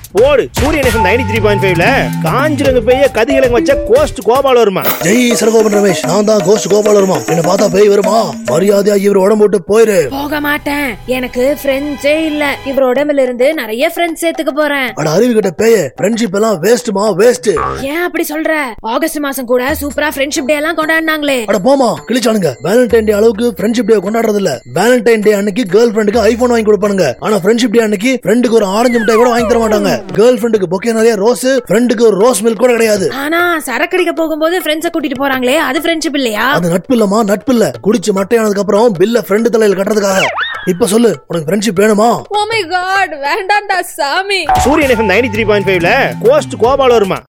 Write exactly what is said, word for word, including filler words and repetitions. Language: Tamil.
போடு சூரியன் எஃப்எம் நைன்டி த்ரீ பாயிண்ட் ஃபைவ்ல காஞ்சிரங்க பெய்ய கதிகிழங்கு வச்ச கோஸ்ட் கோபால் வருமா? ஜெய் சரகோபன் ரமேஷ், நான் தான் கோஸ்ட் கோபால் வருமா. என்ன பார்த்தா பேய் வருமா? மரியாதையா இவர் உடம்பு விட்டு போயிரு. போக மாட்டேன், எனக்கு ஃப்ரெண்ட்ஸே இல்ல. இவர் உடம்புல இருந்து நிறைய ஃப்ரெண்ட்ஸ் சேர்த்துக்க போறேன். அட அறிவு கிட்ட பேய, ஃப்ரெண்ட்ஷிப் எல்லாம் வேஸ்ட்மா வேஸ்ட். ஏன் அப்படி சொல்ற? ஆகஸ்ட் மாசம் கூட சூப்பரா ஃப்ரெண்ட்ஷிப் டே எல்லாம் கொண்டாடினாங்களே. அட போமா கிழிச்சானுங்க. வேலண்டைன் டே அளவுக்கு ஃப்ரெண்ட்ஷிப் டே கொண்டாடுறது இல்ல. வேலண்டைன் டே அன்னைக்கு கேர்ள் ஃப்ரெண்டுக்கு ஐபோன் வாங்கி கொடுப்பானுங்க. ஆனா ஃப்ரெண்ட்ஷிப் டே அன்னைக்கு ஃப்ரெண்டுக்கு ஒரு ஆரஞ்சு மிட்டாய் கூட வாங்கி தர மாட்டாங்க. கேர்ள் ஃப்ரெண்டுக்கு பொக்கே நிறைய ரோஸ், ஃப்ரெண்டுக்கு ஒரு ரோஸ் மில்க் கூட கிடையாது. ஆனா சரக்கடிக்க போகும்போது ஃப்ரெண்ட்ஸ கூட்டிட்டு போறாங்களே, அது ஃப்ரெண்ட்ஷிப் இல்லையா? அது நட்பு இல்லமா, நட்பு இல்ல. குடிச்சு மட்டையானதுக்கு அப்புறம் பில்ல ஃப்ரெண்ட் தலையில கட்டுறதுக்காக. இப்ப சொல்லு, உனக்கு ஃப்ரெண்ட்ஷிப் வேணுமா? ஓ மை காட், வேண்டாம்டா சாமி. Suriyan FM ninety three point ஃபைவ்ல கோஸ்ட் கோபால் வருமா?